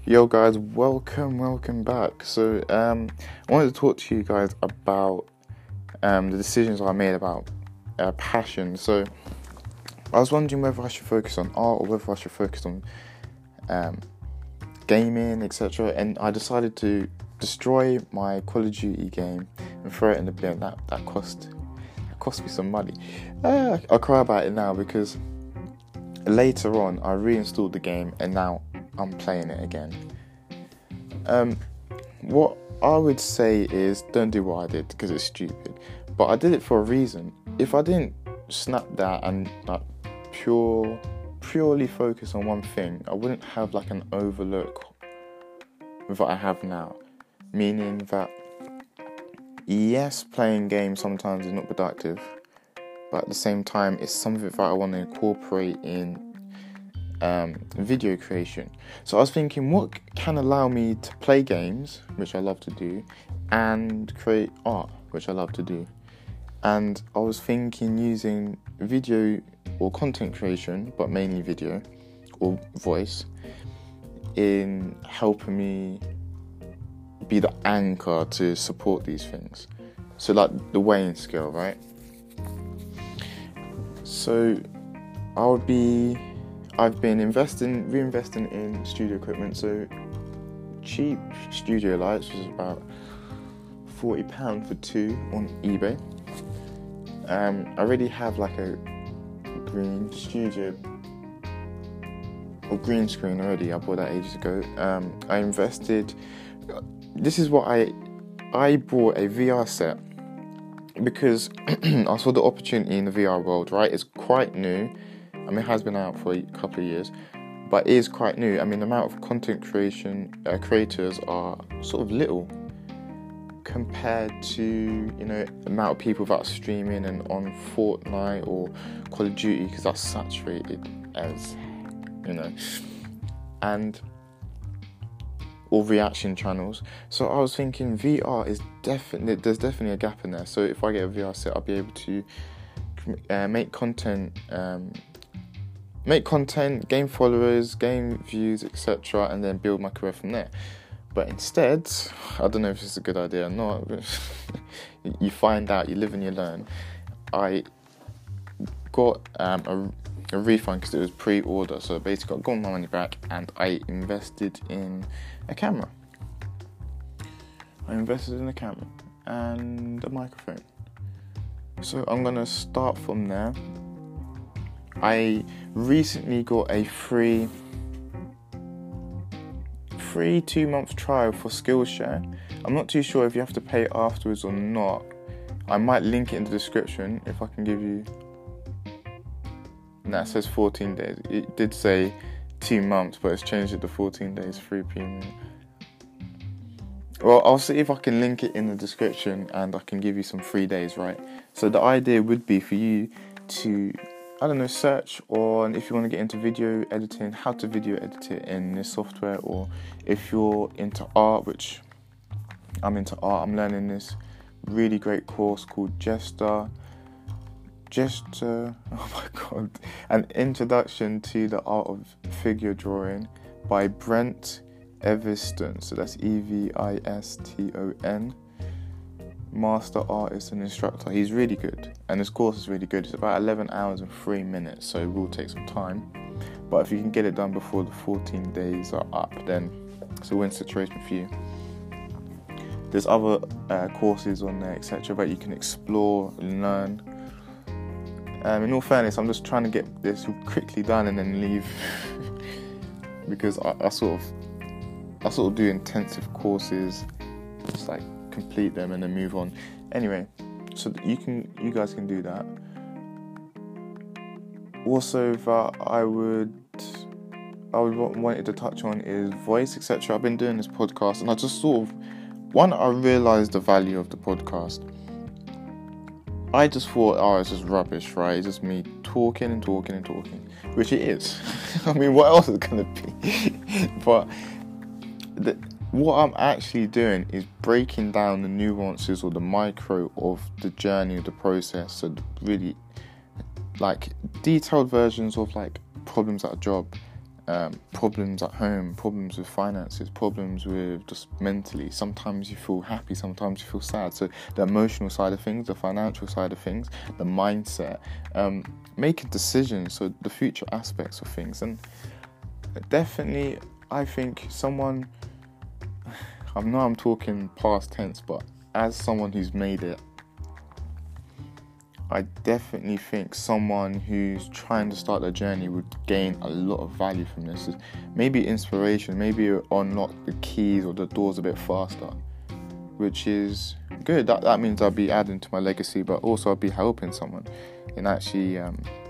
Yo guys, welcome back. So I wanted to talk to you guys about the decisions I made about passion. So I was wondering whether I should focus on art or whether I should focus on gaming, etc. And I decided to destroy my Call of Duty game and throw it in the bin. That cost me some money. I'll cry about it now because later on I reinstalled the game and now I'm playing it again. What I would say is don't do what I did because it's stupid, but I did it for a reason. If I didn't snap that and purely focus on one thing, I wouldn't have like an overlook that I have now. Meaning that yes, playing games sometimes is not productive, but at the same time it's something that I want to incorporate in video creation. So I was thinking, what can allow me to play games, which I love to do, and create art, which I love to do. And I was thinking using video or content creation, but mainly video or voice, in helping me be the anchor to support these things. So like the weighing scale, right? So I've been reinvesting in studio equipment. So cheap studio lights was about £40 for two on eBay. I already have like a green studio or green screen already. I bought that ages ago. I invested. This is what I bought a VR set because I saw the opportunity in the VR world. Right, it's quite new. I mean, it has been out for a couple of years, but it is quite new. I mean, the amount of content creators are sort of little compared to, the amount of people that are streaming and on Fortnite or Call of Duty, because that's saturated as, and or reaction channels. So I was thinking VR is there's definitely a gap in there. So if I get a VR set, I'll be able to make content, gain followers, gain views, etc., and then build my career from there. But instead, I don't know if this is a good idea or not, but you find out, you live and you learn. I got a refund because it was pre-order, so basically I got my money back and I invested in a camera. I invested in a camera and a microphone. So I'm going to start from there. I recently got a free 2-month trial for Skillshare. I'm not too sure if you have to pay afterwards or not. I might link it in the description if I can give you. No, it says 14 days. It did say 2 months, but it's changed it to 14 days, free premium. Well, I'll see if I can link it in the description and I can give you some free days, right? So the idea would be for you to, search on, if you want to get into video editing, how to video edit it in this software, or if you're into art, which I'm into art, I'm learning this really great course called Jester, oh my god, An Introduction to the Art of Figure Drawing by Brent Eviston, so that's Eviston, master artist and instructor. He's really good, and this course is really good. It's about 11 hours and 3 minutes, so it will take some time, but if you can get it done before the 14 days are up, then it's a win situation for you. There's other courses on there, etc., that you can explore and learn. In all fairness, I'm just trying to get this quickly done and then leave because I sort of do intensive courses, just like complete them and then move on. Anyway, so you guys can do that. Also, that I wanted to touch on is voice, etc. I've been doing this podcast, and I just I realised the value of the podcast. I just thought, it's just rubbish, right? It's just me talking, which it is. I mean, what else is it going to be? But what I'm actually doing is breaking down the nuances or the micro of the journey of the process. So really, like, detailed versions of, like, problems at a job problems at home, problems with finances, problems with just mentally. Sometimes you feel happy, sometimes you feel sad. So the emotional side of things, the financial side of things, the mindset, making decisions, so the future aspects of things. And definitely, I think someone, I know I'm talking past tense, but as someone who's made it, I definitely think someone who's trying to start their journey would gain a lot of value from this. Maybe inspiration, maybe unlock the keys or the doors a bit faster, which is good. That means I'll be adding to my legacy, but also I'll be helping someone in actually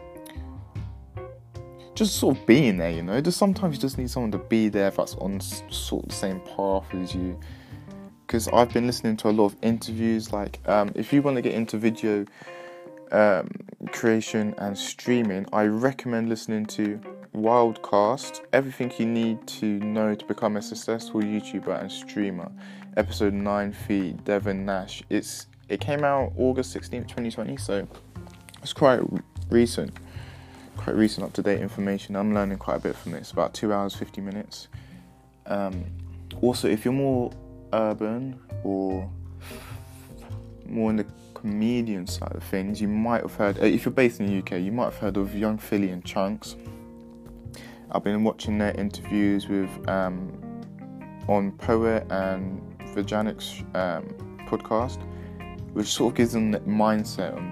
just sort of being there, you know. Just sometimes you just need someone to be there that's on sort of the same path as you. Because I've been listening to a lot of interviews, like if you want to get into video creation and streaming, I recommend listening to Wildcast, Everything You Need to Know to Become a Successful YouTuber and Streamer, episode 9 feed, Devin Nash. It came out August 16th, 2020, so it's quite recent, up-to-date information. I'm learning quite a bit from this, about 2 hours, 50 minutes. Also, if you're more urban or more in the comedian side of things, you might have heard, if you're based in the UK, you might have heard of Young Philly and Chunks. I've been watching their interviews with on Poet and Vajanik's podcast, which sort of gives them that mindset on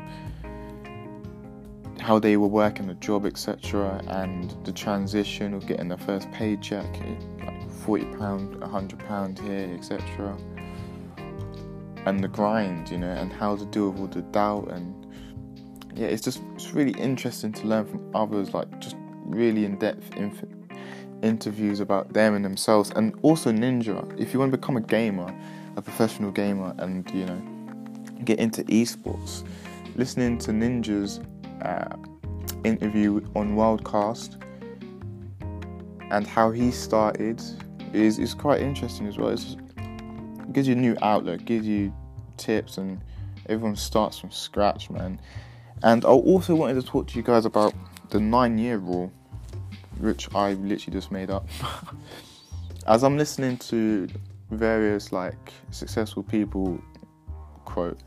how they were working a job, etc., and the transition of getting their first paycheck, like £40, £100 here, etc., and the grind, you know, and how to deal with all the doubt. And yeah, it's really interesting to learn from others, like just really in-depth interviews about them and themselves. And also Ninja, if you want to become a professional gamer, and, you know, get into esports, listening to Ninja's interview on Wildcast and how he started is quite interesting as well. It gives you a new outlook, gives you tips, and everyone starts from scratch, man. And I also wanted to talk to you guys about the 9-year rule, which I literally just made up. As I'm listening to various like successful people quote,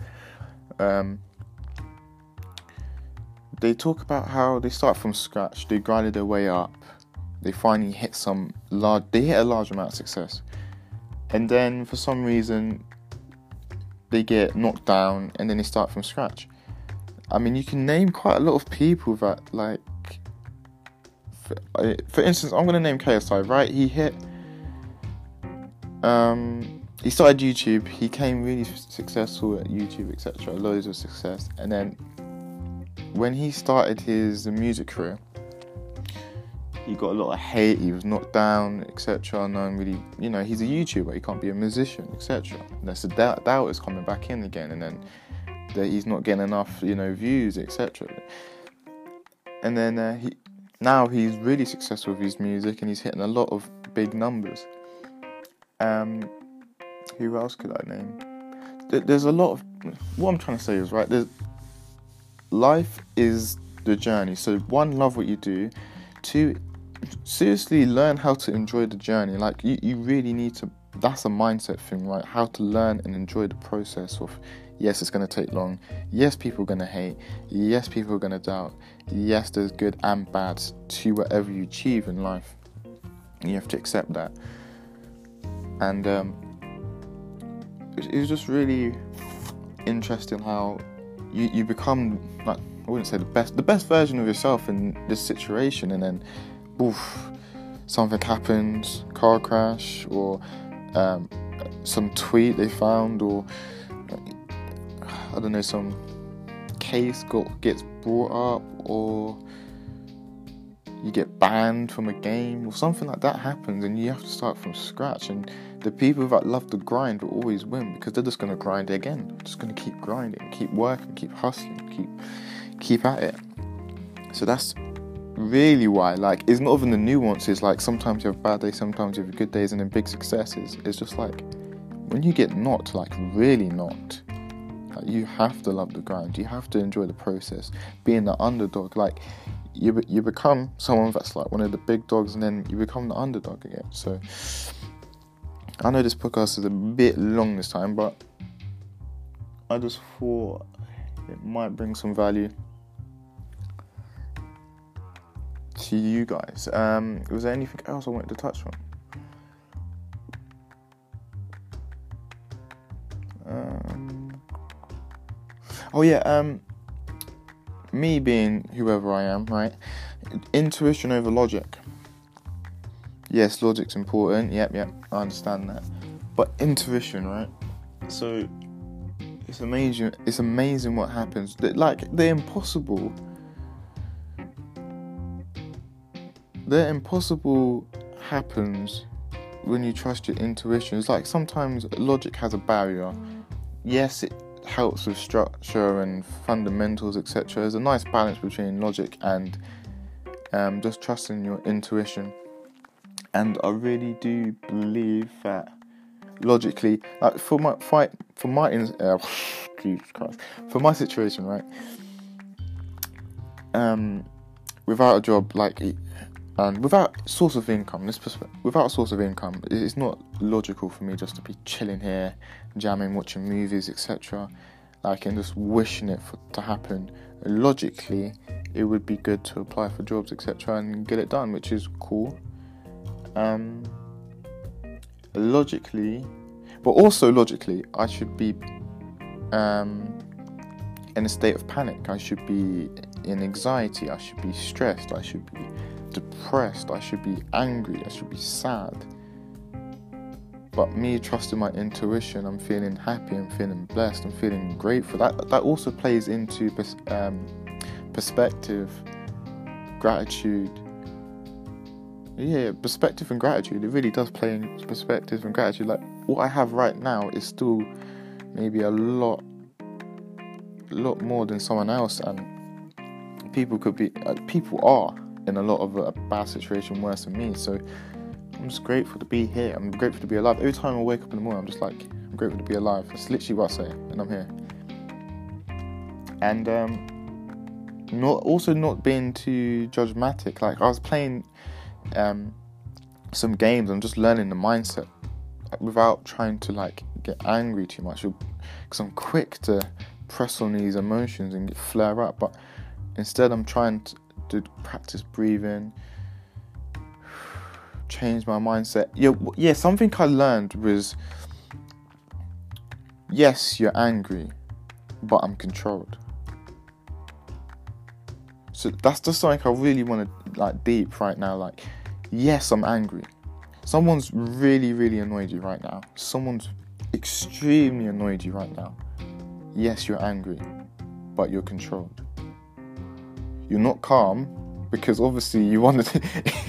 they talk about how they start from scratch, they grinded their way up, they finally hit a large amount of success, and then for some reason they get knocked down and then they start from scratch. I mean, you can name quite a lot of people that, like, for instance, I'm going to name KSI, right? He started YouTube, he became really successful at YouTube, etc., loads of success, and then when he started his music career, he got a lot of hate, he was knocked down, etc. No one really, you know, he's a YouTuber, he can't be a musician, etc. And there's the doubt is coming back in again, and then he's not getting enough, you know, views, etc. And then he's really successful with his music, and he's hitting a lot of big numbers. Who else could I name? There's a lot of, what I'm trying to say is, right, life is the journey. So 1, love what you do. 2, seriously learn how to enjoy the journey. Like, you really need to, that's a mindset thing, right? How to learn and enjoy the process of, yes, it's going to take long, yes, people are going to hate, yes, people are going to doubt, yes, there's good and bad to whatever you achieve in life. You have to accept that. And it was just really interesting how you become, like, I wouldn't say the best version of yourself in this situation, and then oof, something happens, car crash, or some tweet they found, or I don't know, some case gets brought up, or you get banned from a game, or something like that happens, and you have to start from scratch. And the people that love the grind will always win, because they're just going to grind again, just going to keep grinding, keep working, keep hustling, keep at it. So that's really why, like, it's not even the nuances, like sometimes you have bad days, sometimes you have good days, and then big successes. It's just like when you get knocked, like really knocked, Like, you have to love the grind. You have to enjoy the process. Being the underdog, like you become someone that's like one of the big dogs, and then you become the underdog again. So I know this podcast is a bit long this time, but I just thought it might bring some value to you guys. Was there anything else I wanted to touch on? Me being whoever I am, right? Intuition over logic. Yes, logic's important. Yep, I understand that. But intuition, right? So it's amazing. It's amazing what happens. Like the impossible happens when you trust your intuition. It's like sometimes logic has a barrier. Yes, it helps with structure and fundamentals, etc. There's a nice balance between logic and just trusting your intuition. And I really do believe that logically, like for my situation, right? Without a job, and without source of income, it's not logical for me just to be chilling here, jamming, watching movies, etc. And just wishing it to happen. Logically, it would be good to apply for jobs, etc., and get it done, which is cool. Logically, I should be in a state of panic. I should be in anxiety. I should be stressed. I should be depressed. I should be angry. I should be sad. But me trusting my intuition, I'm feeling happy. I'm feeling blessed. I'm feeling grateful. That also plays into perspective, gratitude. Yeah, perspective and gratitude. It really does play in perspective and gratitude. Like what I have right now is still maybe a lot more than someone else, and people are in a lot of a bad situation worse than me. So I'm just grateful to be here. I'm grateful to be alive. Every time I wake up in the morning, I'm just like, I'm grateful to be alive. That's literally what I say, and I'm here. And not being too judgmatic. Like I was playing some games. I'm just learning the mindset without trying to get angry too much, because I'm quick to press on these emotions and flare up. But instead, I'm trying to practice breathing, change my mindset. Yeah. Something I learned was, yes, you're angry, but I'm controlled. So that's just something I really want to deep right now. Yes, I'm angry. Someone's really, really annoyed you right now. Someone's extremely annoyed you right now. Yes, you're angry, but you're controlled. You're not calm because obviously you want to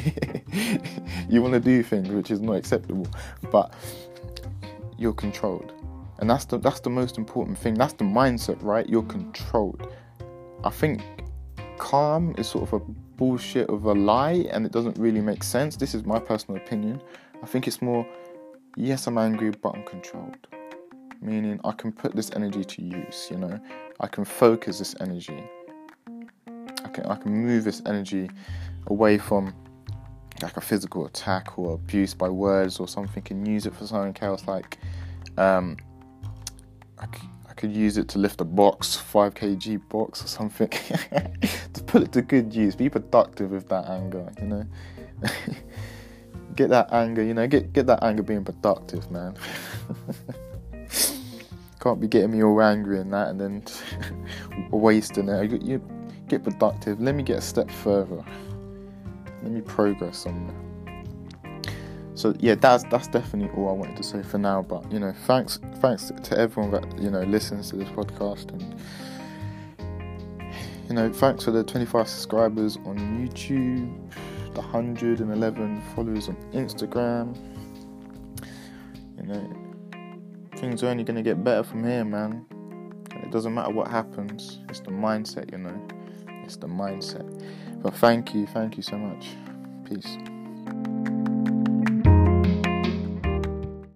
do things which is not acceptable, but you're controlled, and that's the most important thing. That's the mindset, right? You're controlled. I think calm is sort of a bullshit of a lie, and it doesn't really make sense. This is my personal opinion. I think it's more, yes, I'm angry, but I'm controlled. Meaning I can put this energy to use, I can focus this energy. I can move this energy away from a physical attack or abuse by words or something, and use it for something else. I could use it to lift a 5 kg box or something. To put it to good use. Be productive with that anger, Get that anger, get that anger being productive, man. Can't be getting me all angry and that and then wasting it. You get productive. Let me get a step further. Let me progress somewhere. So yeah, that's definitely all I wanted to say for now. But thanks to everyone that listens to this podcast, and thanks for the 25 subscribers on YouTube, the 111 followers on Instagram. Things are only going to get better from here, man. It doesn't matter what happens. It's the mindset, It's the mindset. But thank you so much. Peace.